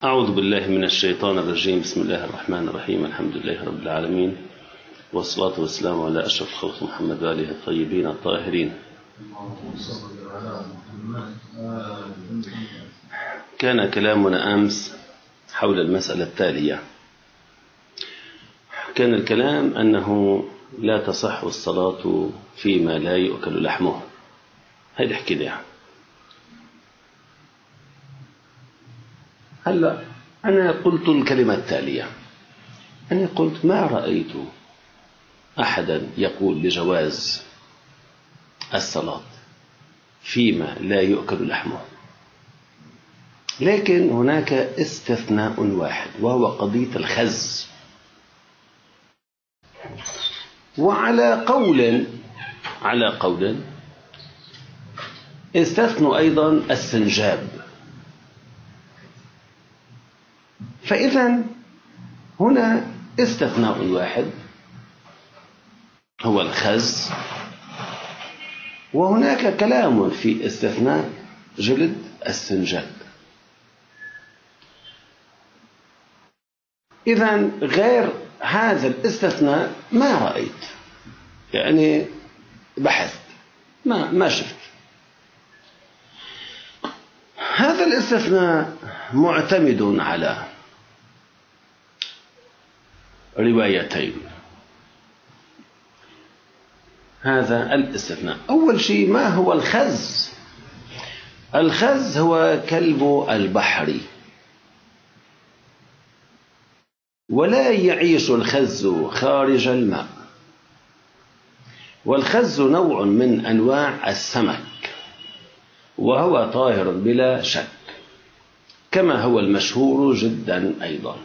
أعوذ بالله من الشيطان الرجيم. بسم الله الرحمن الرحيم. الحمد لله رب العالمين، والصلاة والسلام على أشرف خلق محمد وآله الطيبين الطاهرين. كان كلامنا أمس حول المسألة التالية. كان الكلام أنه لا تصح الصلاة فيما لا يؤكل لحمه. هيدا حكينا. هلا أنا قلت الكلمة التالية. أنا قلت ما رأيت أحدا يقول بجواز الصلاة فيما لا يؤكل لحمه، لكن هناك استثناء واحد وهو قضية الخز. وعلى قول استثنوا أيضا السنجاب. فإذا هنا استثناء واحد هو الخز، وهناك كلام في استثناء جلد السنجاب. إذن غير هذا الاستثناء ما رأيت، يعني بحثت ما شفت. هذا الاستثناء معتمد على روايتين. هذا الاستثناء أول شيء ما هو الخز؟ الخز هو كلب البحر، ولا يعيش الخز خارج الماء. والخز نوع من أنواع السمك، وهو طاهر بلا شك كما هو المشهور جدا أيضا.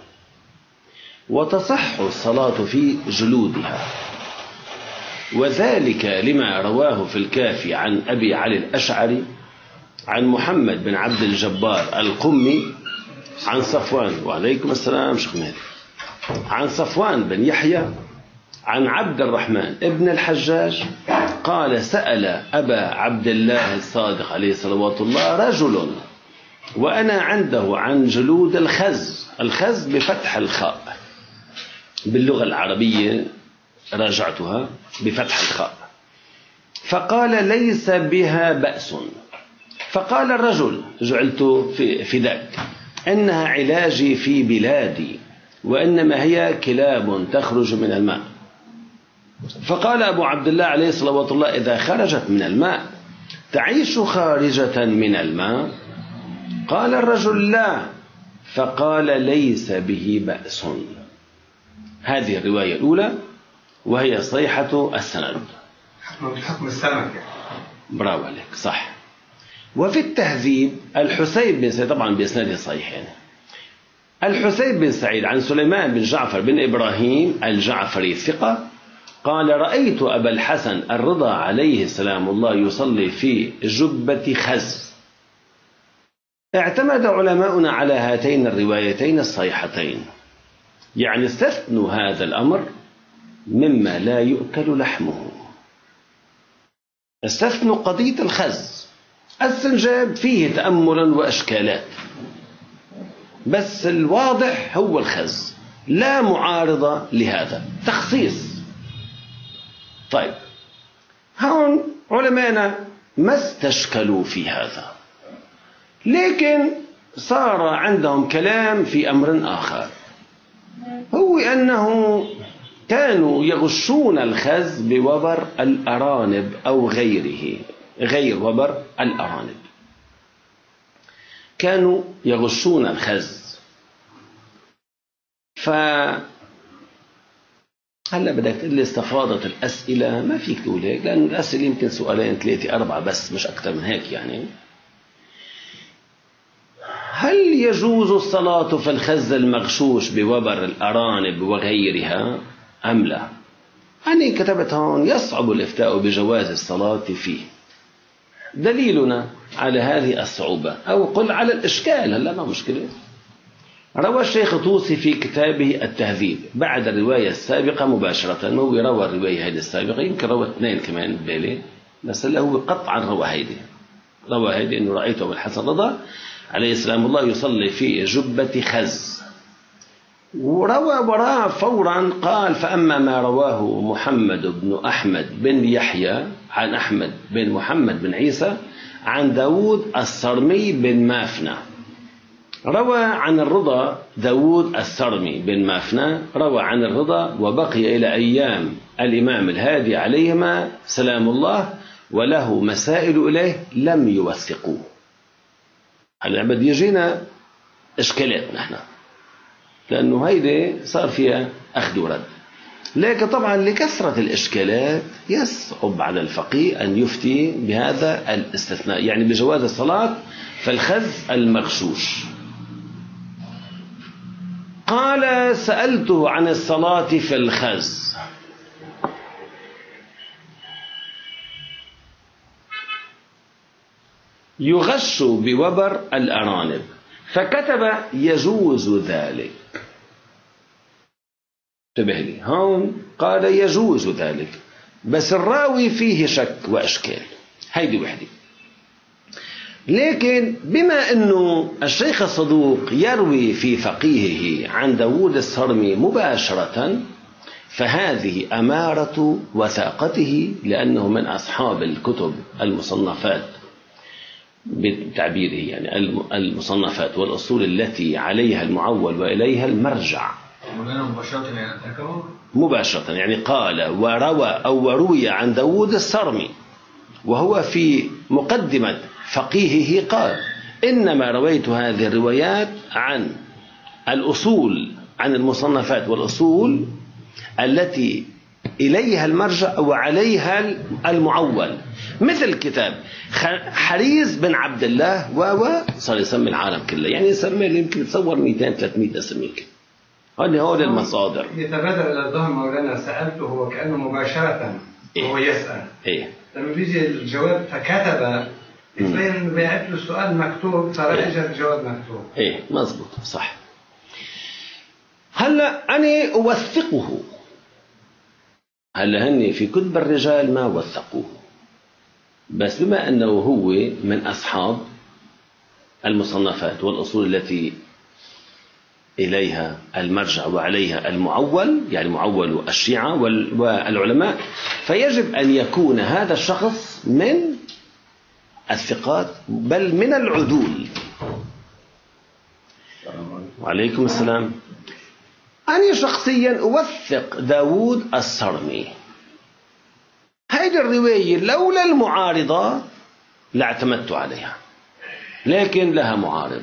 وتصح الصلاة في جلودها، وذلك لما رواه في الكافي عن أبي علي الأشعري عن محمد بن عبد الجبار القمي عن صفوان، وعليكم السلام شيخ مهدي، عن صفوان بن يحيى عن عبد الرحمن ابن الحجاج قال: سأل أبا عبد الله الصادق عليه صلوات الله رجل وأنا عنده عن جلود الخز بفتح الخاء. باللغة العربية راجعتها بفتح الخاء. فقال: ليس بها بأس. فقال الرجل: جعلت فداك، إنها علاجي في بلادي، وإنما هي كلاب تخرج من الماء. فقال أبو عبد الله عليه صلوات الله: إذا خرجت من الماء تعيش خارجة من الماء؟ قال الرجل: لا. فقال: ليس به بأس. هذه الرواية الأولى وهي صيحة السند. بحكم السمك. برافو عليك، صح. وفي التهذيب الحسين بن سعيد، طبعا بإسناده صحيح يعني، الحسين بن سعيد عن سليمان بن جعفر بن إبراهيم الجعفري ثقة قال: رأيت أبا الحسن الرضا عليه سلام الله يصلي في جبة خز. اعتمد علماؤنا على هاتين الروايتين الصحيحتين، يعني استثنوا هذا الأمر مما لا يؤكل لحمه، استثنوا قضية الخز. السنجاب فيه تأمل وأشكالات، بس الواضح هو الخز، لا معارضة لهذا، تخصيص. طيب، هون علماءنا ما استشكلوا في هذا، لكن صار عندهم كلام في أمر آخر، هو أنه كانوا يغشون الخز بوبر الأرانب أو غير وبر الأرانب. كانوا يغشون الخز. هلا بدك تقول لي استفاضت الأسئلة، ما فيك تقول هيك، لأن الأسئلة يمكن سؤالين 3 4 بس، مش أكثر من هيك يعني. هل يجوز الصلاة في الخز المغشوش بوبر الأرانب وغيرها أم لا؟ أنا كتبت هون: يصعب الإفتاء بجواز الصلاة فيه. دليلنا على هذه الصعوبة، أو قل على الإشكال، هلا ما مشكلة. روى الشيخ طوسي في كتابه التهذيب بعد الرواية السابقة مباشرة، هو روى الرواية هذه السابقة، يمكن روى 2 كمان ببالي، بس هو قطعا روى هيدي إنه رأيت أبو الحسن رضا عليه السلام الله يصلي في جبة خز، وروى وراء فورا قال: فأما ما رواه محمد بن أحمد بن يحيى عن أحمد بن محمد بن عيسى عن داود الصرمي بن مافنى. روى عن الرضا داود الصرمي بن مافنى روى عن الرضا وبقي إلى أيام الإمام الهادي عليهما سلام الله، وله مسائل إليه لم يوثقوه. هلا بدي يجينا إشكالات نحن، لأنه هيدي صار فيها أخذ ورد، لكن طبعا لكثرة الإشكالات يصعب على الفقيه أن يفتي بهذا الاستثناء، يعني بجواز الصلاة فالخز المغشوش. قال: سألته عن الصلاة في الخز، يغش بوبر الأرانب، فكتب: يجوز ذلك. انتبه لي هون، قال يجوز ذلك، بس الراوي فيه شك وأشكال، هيدي وحدة. لكن بما أنه الشيخ الصدوق يروي في فقيهه عن داود الصرمي مباشرة، فهذه أمارة وثاقته، لأنه من أصحاب الكتب المصنفات بتعبيره، يعني المصنفات والأصول التي عليها المعول وإليها المرجع. مباشرة يعني قال وروى أو وروي عن داود الصرمي، وهو في مقدمة فقيهه قال: إنما رويت هذه الروايات عن الأصول، عن المصنفات والأصول التي إليها المرجع وعليها المعول، مثل كتاب حريز بن عبد الله صار يسمي العالم كله، يعني يسمي يمكن تصور 200-300 اسم يمكن. هذه المصادر. يتبادر إلى الظهر مولانا سألته وكأنه مباشرة وهو يسأل. لما بيجي الجواب فكتب، يبين إنه بيعت له السؤال مكتوب، فرجع الجواب مكتوب. مزبوط صح. هلا أنا أوثقه، هلا هني في كتب الرجال ما وثقوه، بس بما أنه هو من أصحاب المصنفات والأصول التي إليها المرجع وعليها المعول، يعني معول الشيعة والعلماء، فيجب أن يكون هذا الشخص من الثقات بل من العدول. وعليكم السلام. أنا شخصيا أوثق داود الصرمي. هذه الرواية لولا المعارضة لاعتمدت عليها، لكن لها معارض.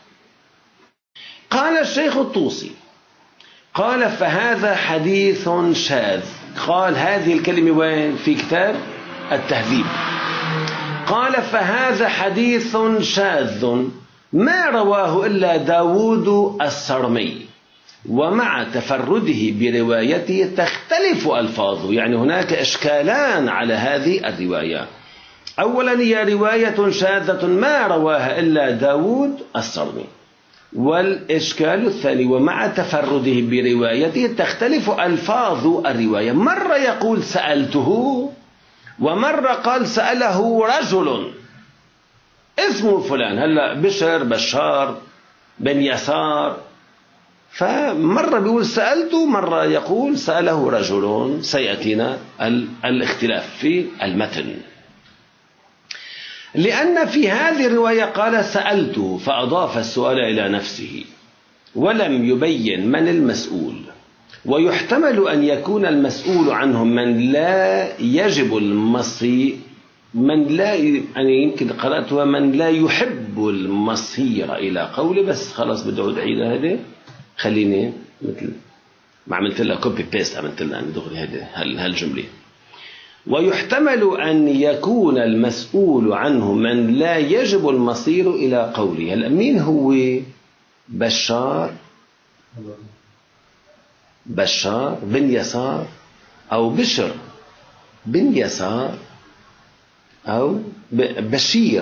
قال الشيخ الطوسي، قال: فهذا حديث شاذ. قال هذه الكلمة وين؟ في كتاب التهذيب. قال: فهذا حديث شاذ ما رواه إلا داود الصرمي، ومع تفرده بروايته تختلف ألفاظه. يعني هناك إشكالان على هذه الرواية. أولا هي رواية شاذة ما رواها إلا داود الصرمي، والإشكال الثاني ومع تفرده بروايته تختلف ألفاظ الرواية، مرة يقول سألته، ومرة قال سأله رجل اسمه فلان، هلأ بشار بن يسار، فمرة بيقول سألته، مرة يقول سأله رجل. سيأتينا الاختلاف في المتن، لأن في هذه الرواية قال سألته فأضاف السؤال إلى نفسه ولم يبين من المسؤول، ويحتمل أن يكون المسؤول عنهم من لا يجب المصير، من لا، يعني يمكن قرأتها من لا يحب المصير إلى قوله، بس خلاص بدي أعود عيدها هذه، خليني مثل ما عملت لها كوبي بيست، عملت لها دغري هذه هالجملة. ويحتمل أن يكون المسؤول عنه من لا يجب المصير إلى قوله. هل مين هو؟ بشار بن يسار، أو بشر بن يسار، أو بشير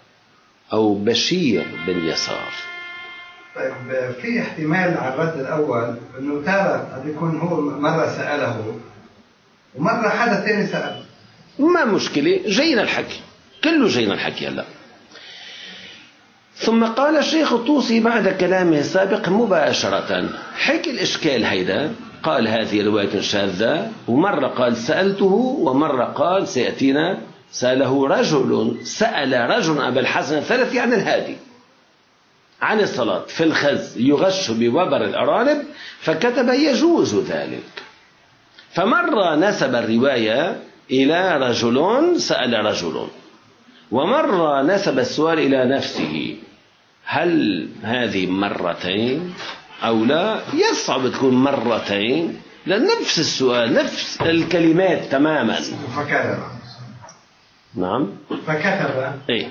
بن يسار. طيب في احتمال على الرد الأول أنه تارة قد يكون هو مرة سأله ومرة حدا تاني سأل. ما مشكلة، جينا الحكي كله، جينا الحكي هلا. ثم قال الشيخ الطوسي بعد كلامه السابق مباشرة، حكي الإشكال هيدا، قال هذه رواية شاذة، ومرة قال سألته، ومرة قال سيأتينا سأل رجل أبا الحسن الثالث يعني الهادي عن الصلاة في الخز يغش بوبر الأرانب فكتب يجوز ذلك. فمرة نسب الرواية إلى رجل سأل رجل، ومرة نسب السؤال إلى نفسه. هل هذه مرتين أو لا؟ يصعب تكون مرتين لأن نفس السؤال نفس الكلمات تماما. فكتب. نعم فكتب. إيه.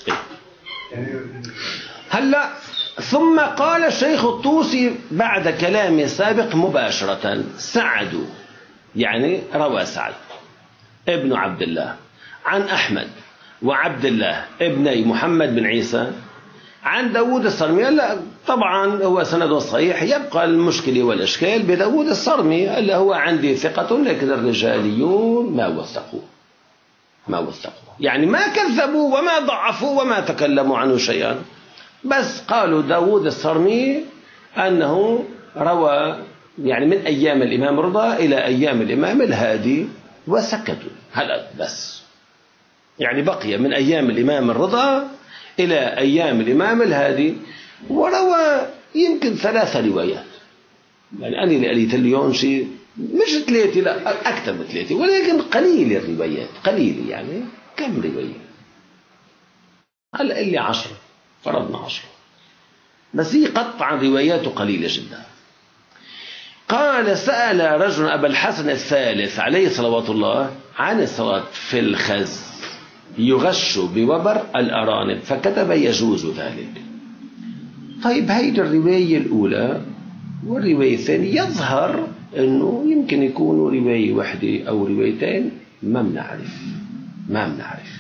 هلا ثم قال الشيخ الطوسي بعد كلامه السابق مباشرة سعد، يعني روى سعد ابن عبد الله عن أحمد وعبد الله ابني محمد بن عيسى عن داود الصرمي. لا طبعا هو سند صحيح، يبقى المشكلة والإشكال بداود الصرمي اللي هو عندي ثقة لكن الرجاليون ما وثقوا يعني ما كذبوا وما ضعفوا وما تكلموا عنه شيئا، بس قالوا داود الصرمي أنه روى يعني من أيام الإمام رضا إلى أيام الإمام الهادي وسكتوا. هلا بس يعني بقي من أيام الإمام الرضا إلى أيام الإمام الهادي، وروى يمكن 3 روايات. يعني أنا اللي قريت اليوم شيء مش 3، لا أكثر من 3، ولكن قليل الروايات، قليل يعني كم رواية؟ هلا اللي 10 فرضنا 10، بس هي قطعا رواياته قليلة جدا. قال سأل رجل أبا الحسن الثالث عليه صلوات الله عن الصلاة في الخز يغش بوبر الأرانب فكتب يجوز ذلك. طيب هيدي الرواية الأولى والرواية الثانية يظهر أنه يمكن يكونوا رواية واحدة أو روايتين، ما بنعرف.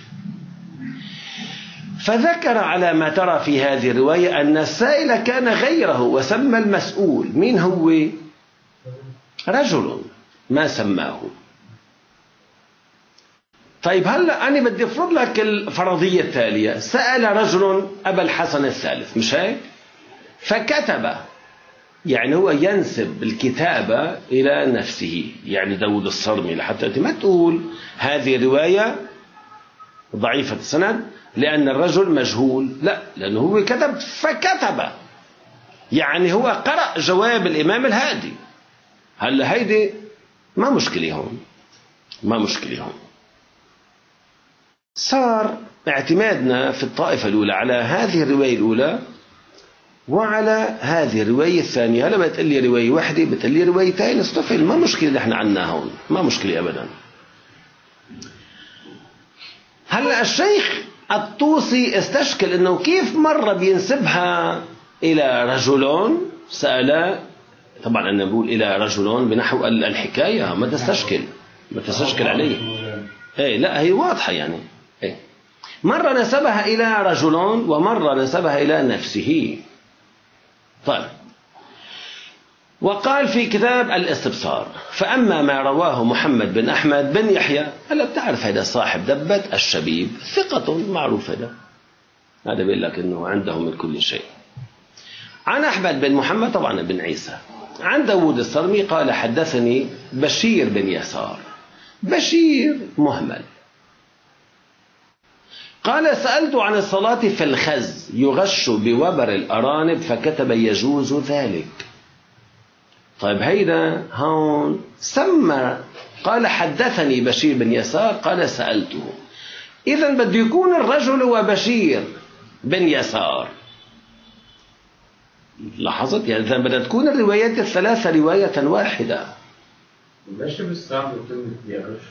فذكر على ما ترى في هذه الرواية أن السائل كان غيره وسمى المسؤول. مين هو؟ رجل ما سماه. طيب هلأ أنا بدي أفرض لك الفرضية التالية، سأل رجل أبا الحسن الثالث مش هيك؟ فكتب، يعني هو ينسب الكتابة إلى نفسه، يعني داود الصرمي، لحتى أنت ما تقول هذه رواية ضعيفة السند لأن الرجل مجهول، لا، لأنه هو كتب فكتب، يعني هو قرأ جواب الإمام الهادي. هلا هيدي ما مشكلة هون. صار اعتمادنا في الطائفة الأولى على هذه الرواية الأولى وعلى هذه الرواية الثانية. هلا بتقول لي رواية واحدة، بتقول لي روايتين، استفل، ما مشكلة اللي احنا عنا هون، ما مشكلة أبدا. هلا الشيخ الطوسي استشكل انه كيف مرة بينسبها الى رجل سأل، طبعا انا بقول الى رجل بنحو الحكاية، ما تستشكل عليه. ايه لا هي واضحة يعني. ايه مرة نسبها الى رجل ومرة نسبها الى نفسه. طيب وقال في كتاب الاستبصار فأما ما رواه محمد بن أحمد بن يحيى، هلا بتعرف هذا صاحب دبة الشبيب ثقة معروف، هذا بيقول لك إنه عنده من كل شيء. عن أحمد بن محمد طبعا بن عيسى عن داود الصرمي قال حدثني بشير بن يسار. بشير مهمل. قال سألت عن الصلاة في الخز يغش بوبر الأرانب فكتب يجوز ذلك. طيب هيدا هون سمى، قال حدثني بشير بن يسار قال سألته، إذن بده يكون الرجل وبشير بن يسار. لاحظت يعني إذن بدها تكون الروايات الثلاثة رواية واحدة. ليش بيستعملوا كلمة يغش؟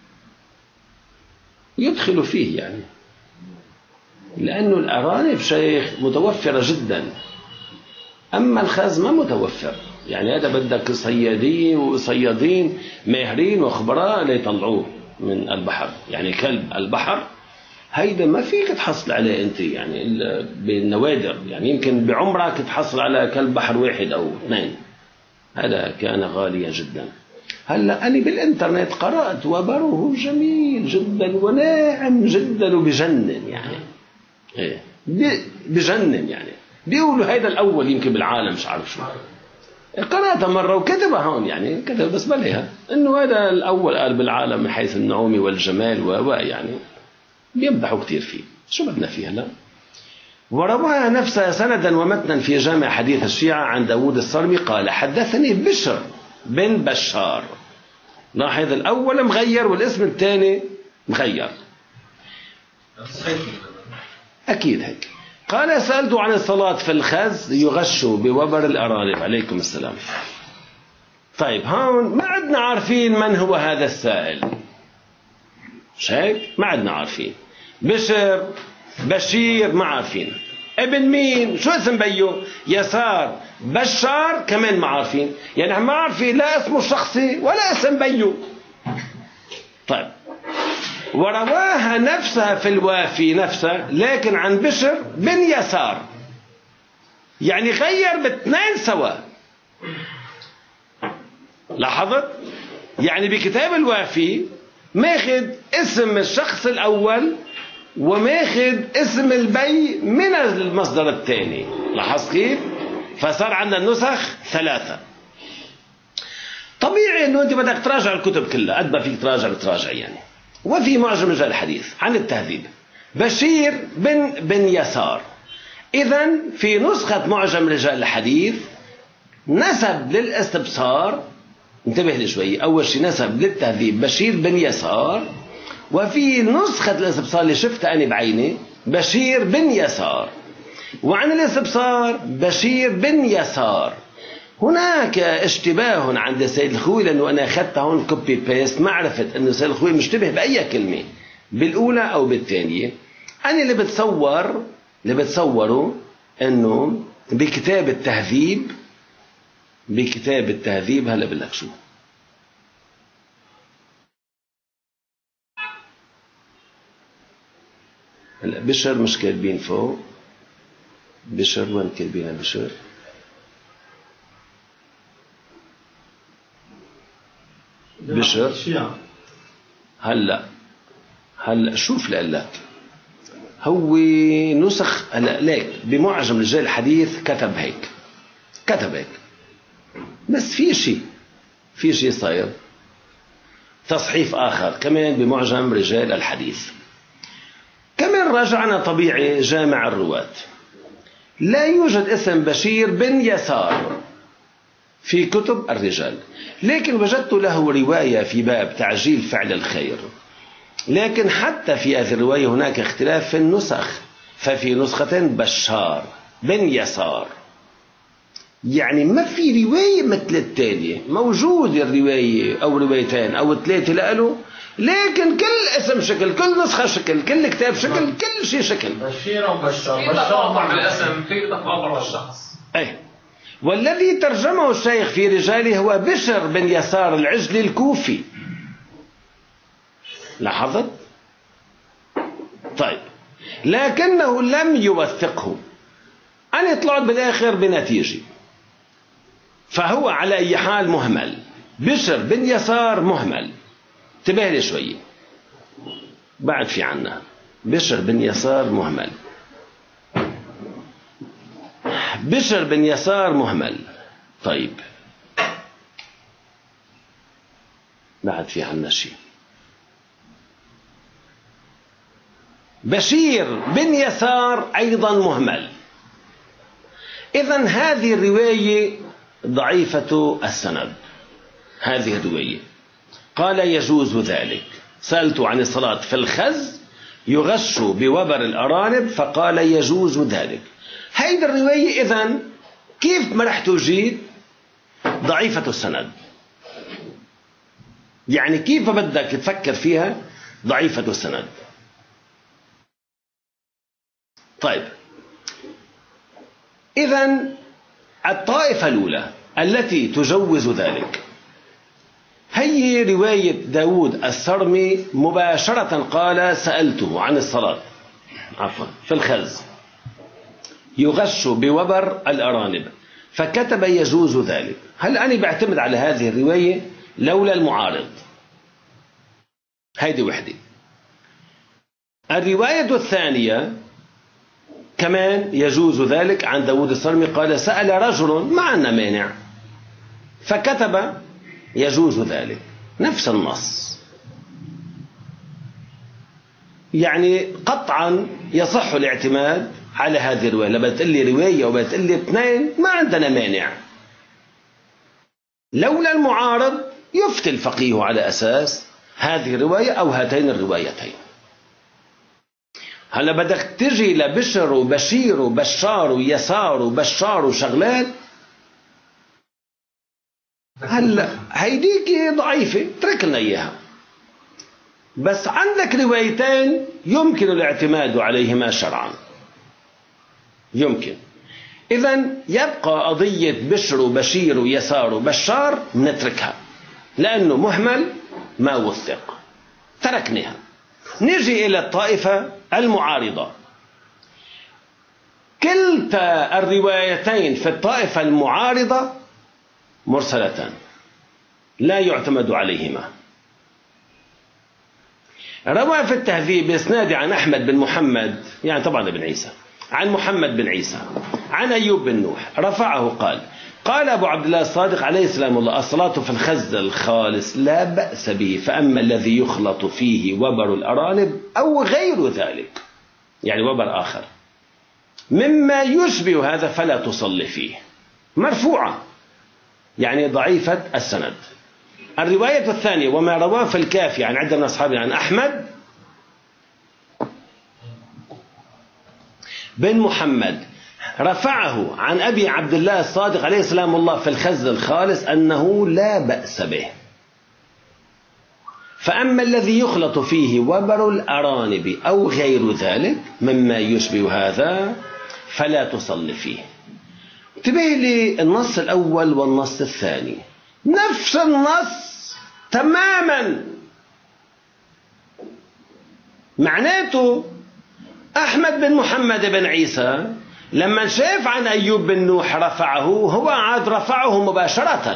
يدخل فيه يعني، لأنه الأرانب شيخ متوفرة جدا، أما الخز ما متوفر. يعني هذا بدك صيادين وصيادين ماهرين وخبراء ليطلعوه من البحر. يعني كلب البحر هيدا ما فيك تحصل عليه أنت يعني إلا بالنوادر، يعني يمكن بعمرك تحصل على كلب بحر 1 أو 2، هذا كان غاليا جدا. هلا أنا بالإنترنت قرأت وبره جميل جدا وناعم جدا وبجنن يعني. إيه بجنن يعني. بيقولوا هيدا الأول يمكن بالعالم مش عارف شو. قرأتها مرة وكتبها هون يعني كتب بس بليها إنه هذا الأول قال بالعالم من حيث النعومة والجمال ويعني بيمدحوا كتير فيه. شو بدنا فيه هلا؟ ورواها نفسها سندا ومتنا في جامع حديث الشيعة عن داود الصرمي قال حدثني بشر بن بشار. لاحظ الأول مغير والاسم الثاني مغير أكيد هيك. قال سألت عن الصلاة في الخز يغش بوبر الأرانب. عليكم السلام. طيب هون ما عدنا عارفين من هو هذا السائل مش هيك؟ ما عدنا عارفين. بشر بشير ما عارفين. ابن مين؟ شو اسم بيو؟ يسار بشار كمان ما عارفين. يعني ما عارفين لا اسمه الشخصي ولا اسم بيو. طيب ورواها نفسها في الوافي نفسها لكن عن بشر بن يسار. يعني غير باثنين سوا. لاحظت؟ يعني بكتاب الوافي ماخذ اسم الشخص الأول وماخذ اسم البي من المصدر الثاني. لاحظت كيف؟ فصار عندنا النسخ 3. طبيعي انه انت بدك تراجع الكتب كلها قد ما فيك تراجع يعني. وفي معجم رجال الحديث عن التهذيب بشير بن يسار. إذن في نسخة معجم رجال الحديث نسب للاستبصار. انتبه لي شوي. أول شيء نسب للتهذيب بشير بن يسار. وفي نسخة الاستبصار اللي شفتها أنا بعيني بشير بن يسار. وعن الاستبصار بشير بن يسار. هناك اشتباه عند سيد الخوي لأنه أنا أخذتها هون كوبي بيست ما عرفت أنه سيد الخوي مشتبه بأي كلمة بالأولى أو بالثانية. أنا اللي بتصوره أنه بكتاب التهذيب هلا بقول شو هلا بشر مش كاتبين فوق. بشر وين كاتبينها؟ بشر هلا شوف لك هو نسخ هلا ليك بمعجم رجال الحديث كتب هيك بس في شيء صاير تصحيف آخر كمان بمعجم رجال الحديث. كمان راجعنا طبيعي جامع الرواة لا يوجد اسم بشير بن يسار في كتب الرجال. لكن وجدت له رواية في باب تعجيل فعل الخير. لكن حتى في هذه الرواية هناك اختلاف في النسخ. ففي نسختين بشار بن يسار. يعني ما في رواية مثل التالية. موجود الرواية أو روايتين أو 3 لقاله لكن كل اسم شكل كل نسخة شكل كل كتاب شكل كل شيء شكل. بشير وبشار. في تفاضل بالاسم في تفاضل بالشخص. أي. والذي ترجمه الشيخ في رجاله هو بشر بن يسار العجلي الكوفي. لاحظت؟ طيب لكنه لم يوثقه. أنا طلعت بالآخر بنتيجة. فهو على أي حال مهمل. بشر بن يسار مهمل. انتبه لي شوي بعد في عنا بشر بن يسار مهمل. بشر بن يسار مهمل. طيب بعد في عنا شيء بشير بن يسار أيضا مهمل. إذن هذه الرواية ضعيفة السند. هذه الرواية قال يجوز ذلك. سألت عن الصلاة في الخز يغش بوبر الأرانب فقال يجوز ذلك. هيدا الرواية إذن كيف ما رح توجد ضعيفة السند. يعني كيف بدك تفكر فيها ضعيفة السند. طيب إذن الطائفة الأولى التي تجوز ذلك هي رواية داود الصرمي مباشرة قال سألته عن الصلاة في الخز يغش بوبر الأرانب فكتب يجوز ذلك. هل أنا بعتمد على هذه الرواية لولا المعارض؟ هيدي وحدة. الرواية الثانية كمان يجوز ذلك عن داود الصرمي قال سأل رجل ما عندنا مانع، فكتب يجوز ذلك، نفس النص. يعني قطعا يصح الاعتماد على هذه الرواية. لما تقول لي رواية وما تقول لي اثنين ما عندنا مانع. لولا المعارض يفتي الفقيه على أساس هذه الرواية أو هاتين الروايتين. هلا بدك تجي لبشر وبشير وبشار ويسار وبشار وشغلات، هلا هيديك ضعيفة اترك لنا إياها. بس عندك روايتين يمكن الاعتماد عليهما شرعا، يمكن. إذن يبقى قضية بشر وبشير ويسار وبشار نتركها لأنه مهمل ما وثق، تركناها. نجي إلى الطائفة المعارضة. كلتا الروايتين في الطائفة المعارضة مرسلتان لا يعتمد عليهما. روى في التهذيب بإسناد عن أحمد بن محمد، يعني طبعا ابن عيسى، عن محمد بن عيسى عن أيوب بن نوح رفعه قال قال أبو عبد الله الصادق عليه السلام الله الصلاة في الخز الخالص لا بأس به، فأما الذي يخلط فيه وبر الأرانب أو غير ذلك، يعني وبر آخر مما يشبه هذا فلا تصلي فيه. مرفوعة يعني ضعيفة السند. الرواية الثانية وما رواه في الكافي عن عدة من أصحابه عن أحمد بن محمد رفعه عن أبي عبد الله الصادق عليه السلام الله في الخز الخالص أنه لا بأس به، فأما الذي يخلط فيه وبر الأرانب أو غير ذلك مما يشبه هذا فلا تصلي فيه. انتبه لي النص الأول والنص الثاني نفس النص تماما. معناته أحمد بن محمد بن عيسى لما شاف عن أيوب بن نوح رفعه، هو عاد رفعه مباشرة،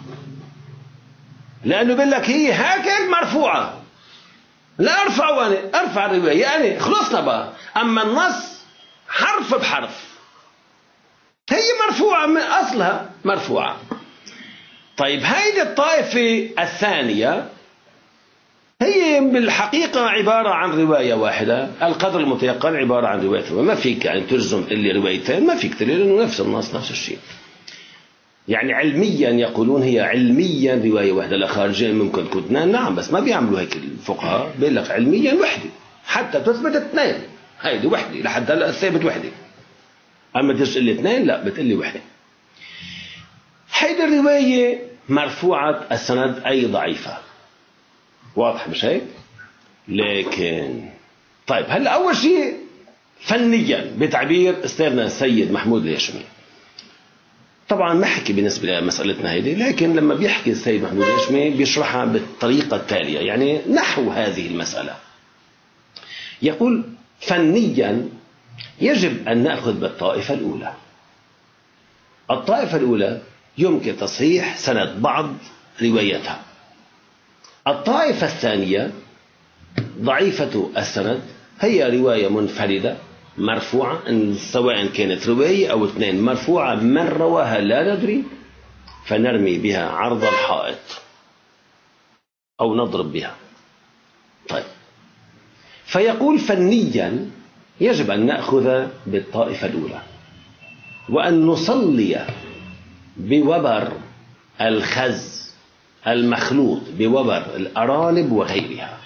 لأنه بيقول لك هي هكذا مرفوعة، لا أرفع أنا أرفع الرواية يعني خلصنا بقى. أما النص حرف بحرف هي مرفوعة من أصلها مرفوعة. طيب هيدي الطائفة الثانية هي بالحقيقة عبارة عن رواية واحدة، القدر المتيقن عبارة عن رواية، وما فيك يعني ترجم اللي روايتين، ما فيك تقول لأنه نفس النص نفس الشيء. يعني علميا يقولون هي علميا رواية واحدة، لا خارجين ممكن تكون اثنين، نعم، بس ما بيعملوا هيك الفقهاء، بيقول لك علميا وحدة حتى تثبت اثنين، هيدي وحدة لحد هلا ثابت وحدة. أما تقول لي اثنين لا، بتقول لي وحدة. هيدي الرواية مرفوعة السند أي ضعيفة، واضح مش هيك؟ لكن طيب هلا أول شيء فنيا بتعبير أستاذنا السيد محمود الهاشمي، طبعا ما حكي بالنسبة لمسألتنا هيدي، لكن لما بيحكي السيد محمود الهاشمي بيشرحها بالطريقة التالية، يعني نحو هذه المسألة. يقول فنيا يجب أن نأخذ بالطائفة الأولى. الطائفة الأولى يمكن تصحيح سند بعض روايتها. الطائفة الثانية ضعيفة السند، هي رواية منفردة مرفوعة، سواء كانت رواية أو اثنين مرفوعة، من رواها لا ندري، فنرمي بها عرض الحائط أو نضرب بها. طيب فيقول فنيا يجب أن نأخذ بالطائفة الأولى وأن نصلي بوبر الخز المخلوط بوبر الأرانب وغيرها.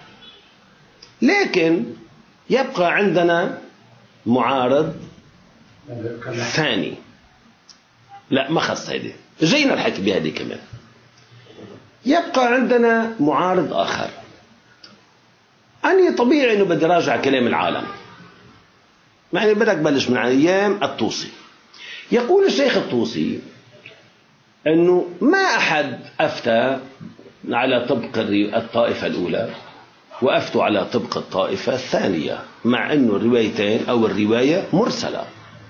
لكن يبقى عندنا معارض ثاني، لا ما خص هيدي، جينا الحكي بهذه كمان. يبقى عندنا معارض آخر، أني طبيعي أنه بدي راجع كلام العالم، يعني بدك بلش من أيام الطوسي. يقول الشيخ الطوسي أنه ما أحد أفتى على طبق الطائفة الأولى وأفتوا على طبق الطائفة الثانية، مع أنه الروايتين أو الرواية مرسلة،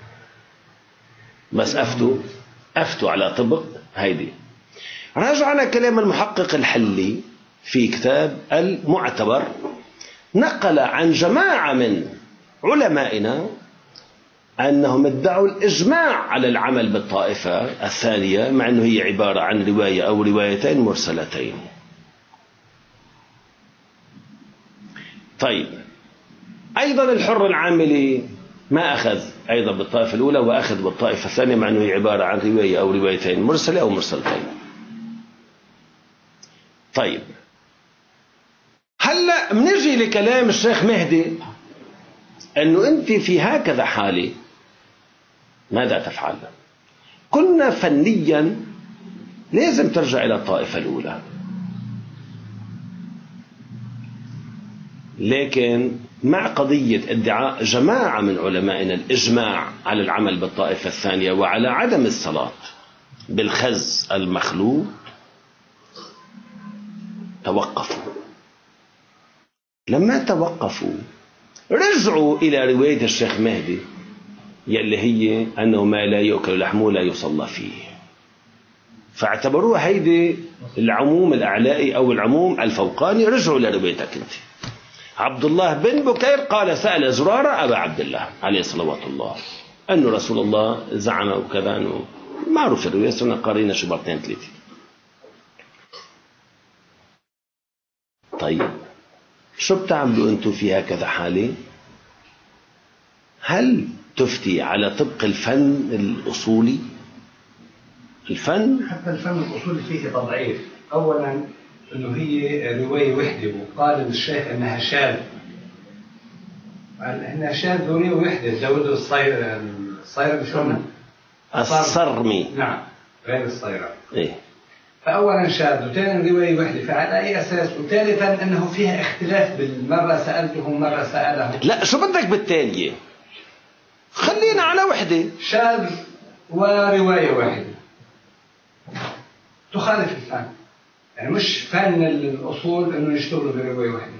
بس أفتوا على طبق هيدي. راجعنا كلام المحقق الحلي في كتاب المعتبر، نقل عن جماعة من علمائنا أنهم ادعوا الإجماع على العمل بالطائفة الثانية مع أنه هي عبارة عن رواية أو روايتين مرسلتين. طيب أيضا الحر العاملي ما أخذ أيضا بالطائفة الأولى وأخذ بالطائفة الثانية مع أنه هي عبارة عن رواية أو روايتين مرسلة أو مرسلتين. طيب هلأ منجي لكلام الشيخ مهدي أنه أنت في هكذا حالة ماذا تفعل؟ قلنا فنيا لازم ترجع إلى الطائفة الأولى، لكن مع قضية ادعاء جماعة من علمائنا الإجماع على العمل بالطائفة الثانية وعلى عدم الصلاة بالخز المخلوط، توقفوا. لما توقفوا رجعوا إلى رواية الشيخ مهدي يلي هي أنه ما لا يؤكل لحمه لا يصلى فيه، فاعتبروها هيدي العموم الأعلائي أو العموم الفوقاني. رجعوا لروايتك أنت. عبد الله بن بكير قال سأل زرارة أبا عبد الله عليه صلوات الله أنه رسول الله زعم وكذا، أنه معروف الرواية سنة قارينا شبرتين ثلاثة. طيب شو بتعملوا أنتم في هكذا حالة؟ هل تفتي على طبق الفن الأصولي؟ الفن حتى الفن الأصولي فيه تضعيف. أولا أنه هي رواية وحدة، وقال الشيخ أنها شاذ. أنها شاذ رواية وحدة. داود الصيرمي شلون؟ الصرمي. نعم غير الصيرمي. إيه. فأولا شاذ، وثانيا رواية وحدة، فعلى أي أساس؟ وثالثا أنه فيها اختلاف بالمرة سألته مرة سأله. لا شو بدك بالتالية؟ خلينا على وحدة. شاذ ورواية واحدة تخالف الفن. يعني مش فن الأصول أنه يشتغلوا برواية واحدة،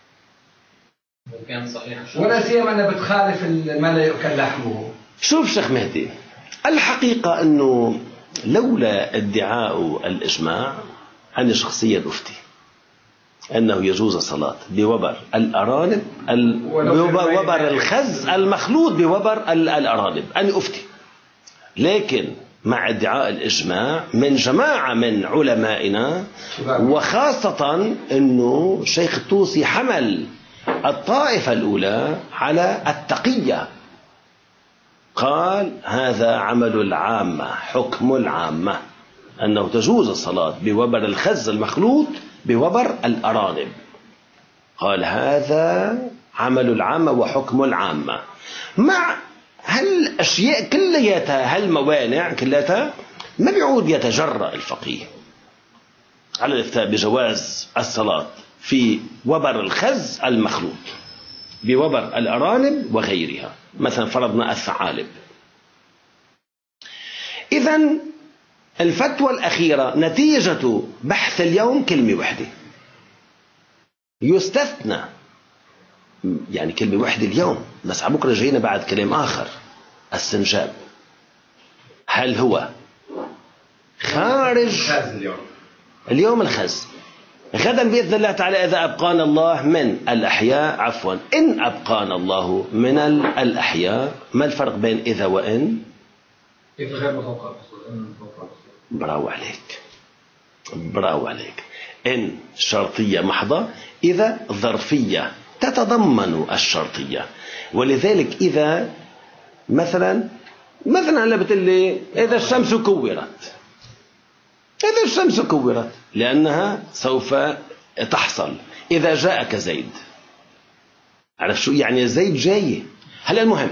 كان صحيح، ولا سيما أنها بتخالف ما لا يؤكل لحمه. شوف شيخ مهدي، الحقيقة أنه لولا ادعاء الإجماع أنا شخصيا أفتي أنه يجوز الصلاة بوبر الأرانب وبر الخز المخلوط بوبر الأرانب، أنا أفتي. لكن مع ادعاء الإجماع من جماعة من علمائنا، وخاصة أنه شيخ الطوسي حمل الطائفة الأولى على التقية، قال هذا عمل العامة، حكم العامة، أنه تجوز الصلاة بوبر الخز المخلوط بوبر الأرانب. قال هذا عمل العامة وحكم العامة، مع هالأشياء كلياتها، هالموانع كلياتها، ما بيعود يتجرأ الفقيه على الافتاء بجواز الصلاة في وبر الخز المخلوط بوبر الأرانب وغيرها، مثلا فرضنا الثعالب. إذن الفتوى الأخيرة نتيجة بحث اليوم كلمة وحدة، يستثنى يعني كلمة وحدة اليوم، بس على بكرة جينا بعد كلام آخر، السنجاب. هل هو خارج اليوم الخز؟ غدا بإذن الله تعالى إذا أبقانا الله من الأحياء، عفوا إن أبقانا الله من الأحياء. ما الفرق بين إذا وإن؟ إذا غير متوقع. براو عليك، براو عليك. إن شرطية محضة، إذا ظرفية تتضمن الشرطية. ولذلك إذا مثلا هلا بتقلي إذا الشمس كورت، إذا الشمس كورت لأنها سوف تحصل. إذا جاءك زيد، عرف شو يعني زيد جاي. هلا المهم،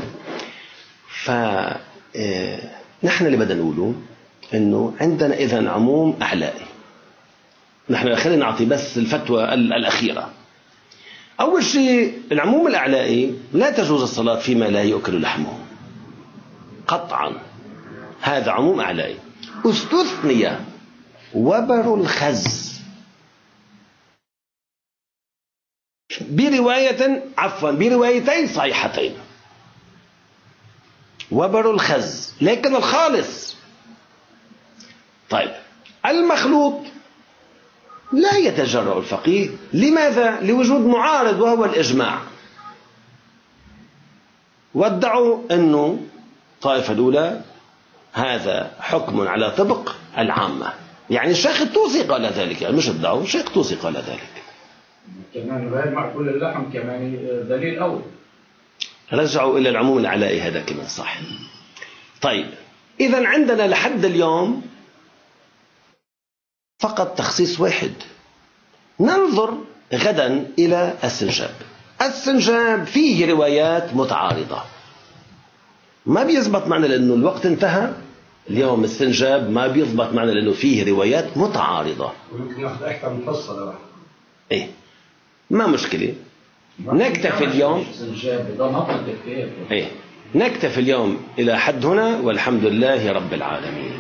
نحن اللي بدنا نقوله إنه عندنا إذن عموم أعلائي. نحن خلينا نعطي بس الفتوى الأخيرة. أول شيء العموم الأعلائي لا تجوز الصلاة فيما لا يؤكل لحمه قطعا، هذا عموم أعلائي. استثني وبر الخز بروايتين صحيحتين، وبر الخز لكن الخالص. طيب المخلوط لا يتجرأ الفقيه، لماذا؟ لوجود معارض وهو الإجماع. وادعوا أنه الطائفة الأولى هذا حكم على طبق العامة، يعني الشيخ الطوسي قال ذلك، يعني مش ادعوا، الشيخ الطوسي قال ذلك. كمان غير معقول اللحم كمان دليل أول. رجعوا إلى العموم العلائي، هذا كمان صح. طيب إذن عندنا لحد اليوم فقط تخصيص واحد. ننظر غدا إلى السنجاب. السنجاب فيه روايات متعارضة، ما بيزبط معنا لأنه الوقت انتهى. اليوم السنجاب ما بيزبط معنا لأنه فيه روايات متعارضة. ويمكن ناخذ أكثر من حصة بقى. إيه ما مشكلة، نكتفي اليوم. إيه نكتفي اليوم إلى حد هنا، والحمد لله رب العالمين.